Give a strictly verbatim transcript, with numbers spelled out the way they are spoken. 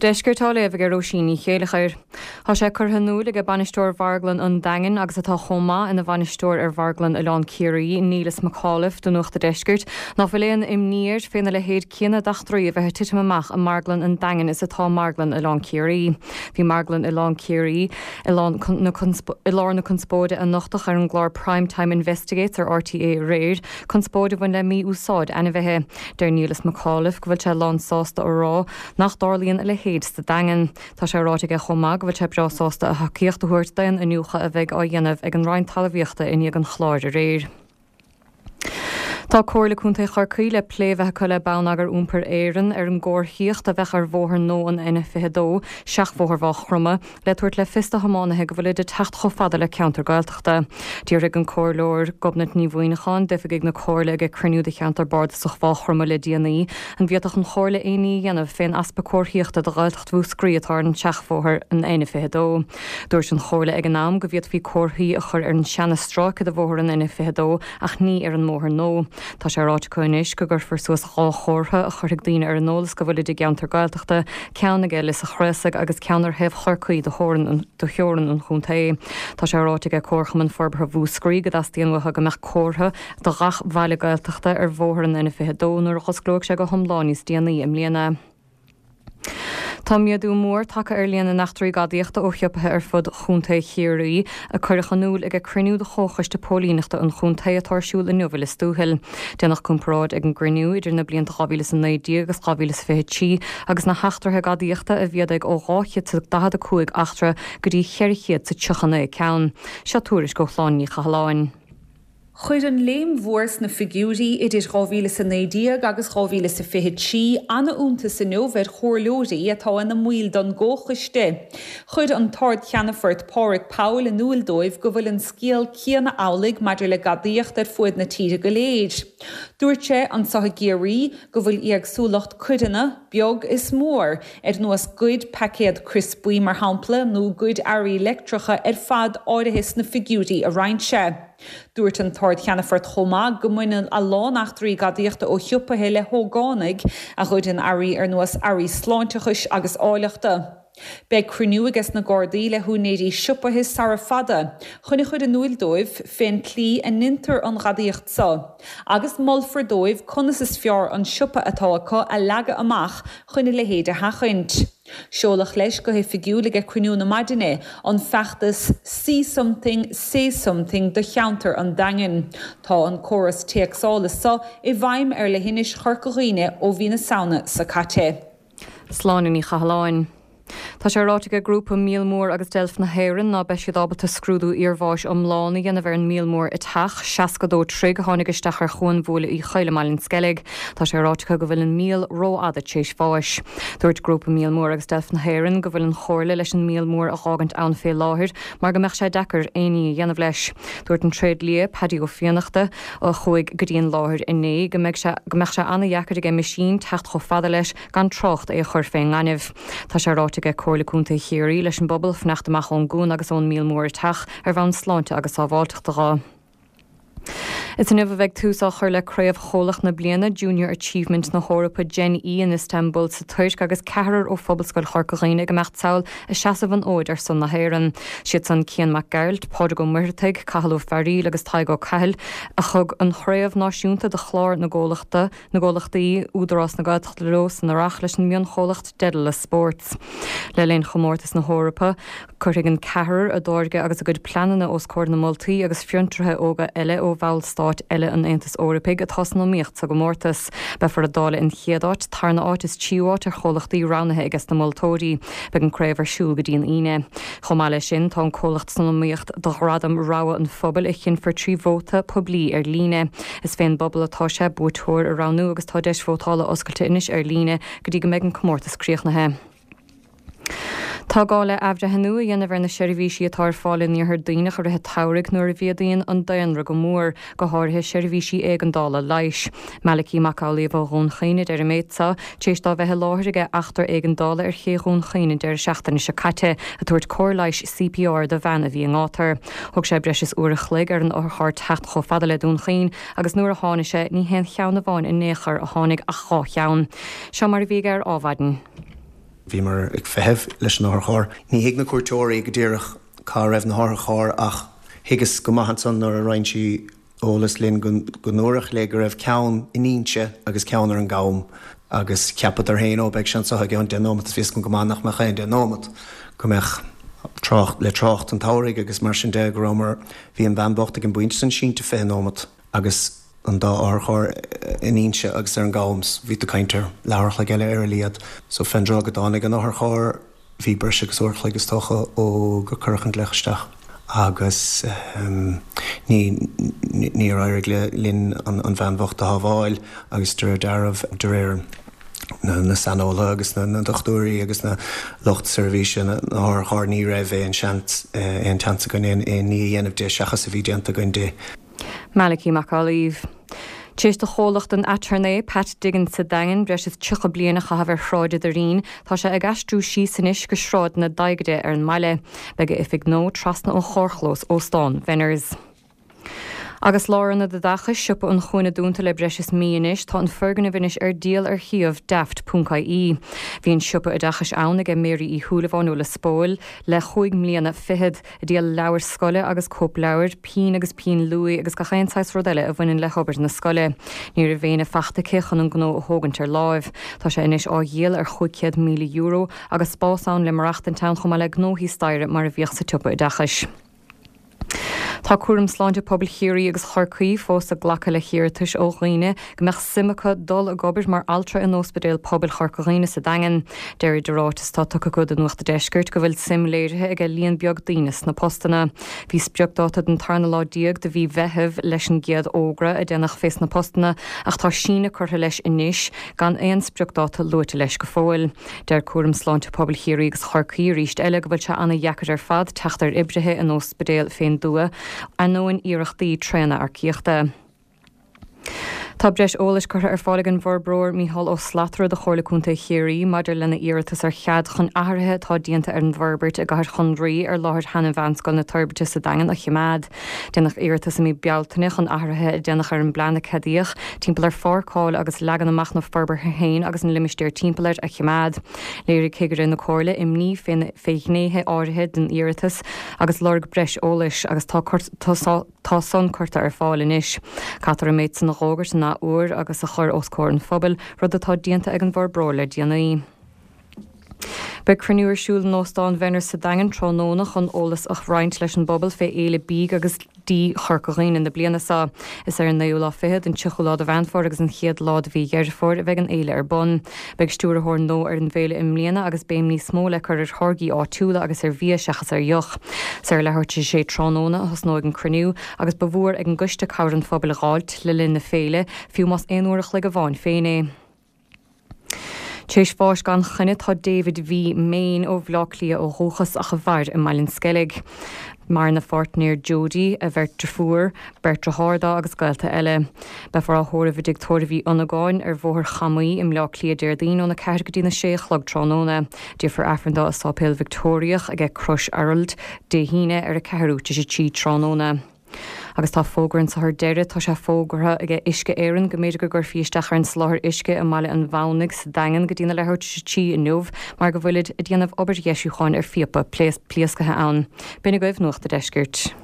Deisgurtá léh gur Róisíní chéalachair. Tá sé chur hanú le go banisteoir Bharglan an Daingean agus atá chomá ina banisteoir ar Bharglan Ileán Ciaraí Nílas McAuliffe don nuachta deisgurt. Ná bhfuilíonn im níir féna le héad cíanna dachtraí a bheith titim amach an Marglan an Daingean is atá Marglan Ileán Ciaraí. Bhí Marglan Ileán Ciaraí Ileán na conspóide an nochtach ar an glár Primetime Investigates ar R T A réir conspóide bhain le mí úsáid ana bheitthe der Nílas McAuliffe go bhfuil sé lán sásta ó rá nach dárlaíonn le héad sa Daingean. Tá sé ráide chomá go bhfuil sé breásásta a haíocht thuirt dain a nucha a bheith á dhéanamh ag an roinn talmhaíochta in ag an chláir a réir. Tá cóirla chunta charcaí le pléibhethe chu le banagar úmpar éireann ar an gcóirthíocht a bheith ar bmhóthar nó an ina fidó seach bmhóthar bhá chruma le tuairt le fista hamánaithe go bhfuil de techt cho fada le ceantar gailteachta. Dír ag an cóirleir gobnat ní bhuiineáin defa ag na cóirla ag cruinniú de cheantar bard sa bhá chruma le díanaí an bhíoach an chóirla aoní dhéanamh féin aspa cóirthíochta de gailtecht bhú scríotar an teach bmhóthar an ina fidó. Dúirt an chóirla ag an nám go bhíad bhí cóirthaí a chur ar an seanna stráic a bmhóthar an ina fidó ach ní ar an móthar nó. Tá sé ráid coinis go gur for suas gá chórtha a chuirigh daoine ar an nólas go bhfuil de geantar gailteachta ceanna ige is a chréasach agus ceanar heh chorcaí do chóran do cheoran an chuntaí. Tá sé ráid ige córchaman forbetha bhú scrí go as tíonmhatha go meach córtha do gach bhaile gailteachta ar bmhóthar an ina fidónar chosglóg sé go thomláníos déanaí im léana. Tá miadú mór take ar líana nachtarí gadaíochta ó thiopathe ar fud chunta chéirí a chuir chanúil ag cruinniú de chóchaiste pólíneachta an chunta atáirsúil in nuhfuil is túhil. Dénach compráid ag an grinniú idir na blianta chavílas an nédí agus chavílas fití agus na heachtarthe gadaíochta a bhíad ag ó ráchiad sa dahad a cuaig achtra go dtí cheirchiad sa tuchanna ceann. Se túris go chláinní chaláin. Chuir an léim mhórs na figiúí idir ráhíle sa nédíag agus ráhíle sa fihid sí anna únta sa nóver chórlóirí atá na muil don ggóchaiste. Chuir an tard cheannafort Pádraig Powell in Núildóibh go bhfuil an scéal cíanna álaigh maidir le gadaíocht ar fuad na tíre go léir. Dúirt sé an satha géirí go bhfuil ag súlacht cuidanna beag is mór ar nuas gcuid pacéad crispí mar hampla nó gcuid airí electricha ar fad áirithes na figiúí a roinse. Dúirt an tard cheannafort chomá go muineann a lánachtarí gadaíochta ó thiúpathe le thógánaigh a chuid an airí ar nuas airí sláintechais agus áileachta. Be cruinniú agus na Gardaí le húnéirí siúpathe sara fada, chunig chuid an Núildóibh féin clí a nintar an gadaíocht sa. Agus molfar dóibh conas is fear an siúpa atá acu a leaga amach chuine le héad a hachaint. Seolach leis go hé figiúla ag cruinniú na maidine an feachtas see something, say something de cheantar an Daingean. Tá an choras teagsála sa i bhaim ar le hinis chorcaghine ó bhí na saona sa caite. Sláin í chaláin. Tá sé ráide grúpa mílmór agus delf na héireann ná be siad ábalta scrúdú iarmháis omlána dhéana bhar an mílmór i teach seacadó trig tháinig isteach ar chuan bhla í chailemáilinn sceig. Tá sé ráide go bhfuil an míl ró ada tééis fáis. Dúirt grúpa mílmór agus delf na héireann go bhfuil an chóirla leis an mílmór a chágant an fé láthir mar go meach sé dechar aoní dhéanamh leis. Dúirt an tréad lia padí ó fianachta ó chuig go dtíon láthir inné go meach sé anna dhechar ag misín techt cho fada leis gan trocht é a chur féin ganibh. Tá sé ráide ag cóirla cúnta chéirí leis an bobbal fneachta amach ón gún agus ón mílmór teach ar bhain sláinte agus ábháilteachta rá. Is an bh bheith túsach chuir le créamh cholach na bliana Junior Achievement na Hórappa Gen E in Istanbul sa tuairisc agus cehar ó phobalscoil Chorcaghine go mecht saoil i seasamh an óid ar son na héireann. Siad san Cian MacGaralt, Pádraig Ó Muirteig, Cathal Ó Fearraí agus Taig Ó Cathal a chug an chréamh náisiúnta de chlár na ggólachta na ggólachtaí údarrás na gailteachta lós na rach leis an mion cholacht dedal le sports. Le léon chomórtas na Hórappa chuirigh an cehar a dóirge agus a gcuid plananna os cóir na moltaí agus fiúntrathe óga eile ó bhall Stát eile an Aontas Eorpaig a tas nó míocht sa go mórtas be for a dála in chiadáit tarna áit is tíúáit ar cholachtaí ránathe agus na moltóirí be an craibhar siúl go dtíon ine. Chomáile sin tá an cholacht san míocht do radam ráha an phobal i chin for trí vóta poblí ar líne. Is féin bobbal atá sé bútóir a ranú agus tá deis vótála oscailte inis ar líne go dtí go méid an comórtas críochnathe. Tá gála abhre henú a dhéanamh na seirbhísí atá fáil níor daoine chu rathe tairigh nuair a bhíadaíon an daanra go mór go háirthe seirbhísí ag an dála leis. Mealaí Macaulay bh ghún chaine ar a méidsa, tééis dá bheithe láthirige achtar ag an dála ar chéún chaine ar seachtainna se caite a tuairt cóir leis C P R de bhena bhí an átar. Thug sé breis is uair a chléig ar an orthart techt cho fada le dún chain agus nuair a tháina sé ní hen cheanna bháin in néchar a tháinig a chá cheann. Seo mar bhí ar ábhaidin. bhí mar ag fehebh leis an áthair chóir. Ní hiag na cuairteoirí go dtíreach cá raibh na áthair chóir ach higus go maithan san nar a roinn si ólas linn go nóireach le go raibh ceann inínse agus ceannar an gabham agus ceapad ar héin ó beag sean sa an denómat is fís go gomanach me chéin denómat go meach trocht le trocht an táirigh agus mar sin de gorámar bhí an bheanbocht ag an buinte san sínta féinómat agus an dá árchóir inínse agus ar an gabhams bhí do caintear leabhar le geile ar a líad so fendrá go dánig an áthair chóir bhí breise agus uirch legus tócha ó go curchan leisteach agus um, ní ní rairigh le linn an, an bheanbocht a haváil agus dúir dearmh de réir na, na sanóla agus na, na dochtúirí agus na locht servíse na ár chár ní raibh é an seant an tansa gon in ní dhéanamh de seachas a bhí déanta gon de. Malachi Macalív. Téis de cholacht an atarné Pat Diggin sa dagan breis is tucha bliana chahabhar shráide a rín, tá sé ag astrú sí sanis go shráid na daigide ar an maile, beige ifig nó trasna ó chorchlós ó Stán Venners. Agus láranna de dacha siúpa an chuine dúnta le breis is míonis tá an ferganna bhinis ar díal ar chiamh daft punca í. Bhíon siúpa a dachas anna go mérí í thuúlaháinú le spóil le chuig mlíana fihid a díal leabhar scoile agus cóp leabhar, pín agus pín luí agus go chéantáis rodile a bhainein le chobar na scoile. Níor a bhéna fachta cichan an gná a thógantar láimh. Tá sé inis á dhéal ar chuiciad míle euro agus spásán le marachta an town chumá le gnóthaí staire mar a bhíoch sa tupa a dachas. Tá cuairm sláinte pobl chéirí agus chorcaí fós a ghlacha le chéirtas ó ghaoine go meach simimecha dul a gobar mar altra in ospedéil pobl chorcaíine sa dagan. Déir de rátas tá tucha go an nuachta deisgurt go bhfuil simléirithe ag líon beag daonas na postana. Bhí beagdáta den tarna lá diaag de bhí bheitheh leis an giad ógra a dénach fés na postana ach tá sína chuirtha leis inis gan éon beagdáta luite leis go fóil. Déir cuairm sláinte pobl chéirí agus chorcaí ríist eile go bhfuil se anna dheacair ar fad teachtar ibrithe in ospedéil féin dua a nó an iirechtaí tréna ar cíochta. Tá breis ólas chuir ar fálagan bhórbróir Mícheál ó Slatra de chorlaúnta chéirí maidir lena iiretas ar chead chun athraithe tá dianta ar an bharbert a gahar chunraí ar láthir hena bhanscoil na turbate sa dagan a chiimead. Dénach iiretas a mí bealtainna chun athraithe a dénach ar an bleanna cadíoch, timpeall ar fórcáil agus legan amach na farbar héin agus an limistéir timpeall a chiimead. Léir céigear in na cóirla im ní féithnéthe áirithe den iiretas agus lorg breis ólas agus tá son chuirta ar fáil inis. Catar a méid san na rógart na uair agus a chur oscóir an phobal rud atá dianta ag an bhórbróir le déanaí. Be cruniúir siúil nó Stán Venners sa dagan trónóna chun ólas ach roinnt leis an bobbal fé éile bíg agus dí chorcaín in na bliana sa. Is ar an naúlá fihead an tuchulád a bhainfór agus an chiad lád bhí gheirfór a bheith an éile ar bon. Beg stúrthór nó ar an bhéile im mlíana agus béim ní smó le chur ar thorgaí á túla agus ar bhí seachas ar joch. Sa ar lethirte sé trónóna agus nó ag an cruniú agus bhór ag an guiste cabhar an phobal gáilt le linn na féile fiú más éonúireach le go bháin féinné. Téis fáis gan chunne tá David V. Main ó bhláclia ó Hóchas a bhhair i Mailin Skellig. Mar na fortnéir Jody a bheirt fuair, Bertra Hárda agus gailta eile. Befar a thóra bhí dictóra bhí anagáin ar bhóthar chamaí im leaclia déirdín ó na ceir go dtína sé chlog trónóna. Dífar afranda a sápéil Victoriach a ag Crush Arald de híine ar a ceirúte sé tí trónóna. Agus tá fógrann sa th deire tá sé fógratha ag isce éan go méidir go gur fiisteach ar an sláthir isce a maiile an bhhanig sa dagan go dtína lethirte sé tí in nuamh mar go bhfuilid a dhéanamh obair Jesúáin ar fiopa plíascathe ann. Bina goibh nuachta deisgirt.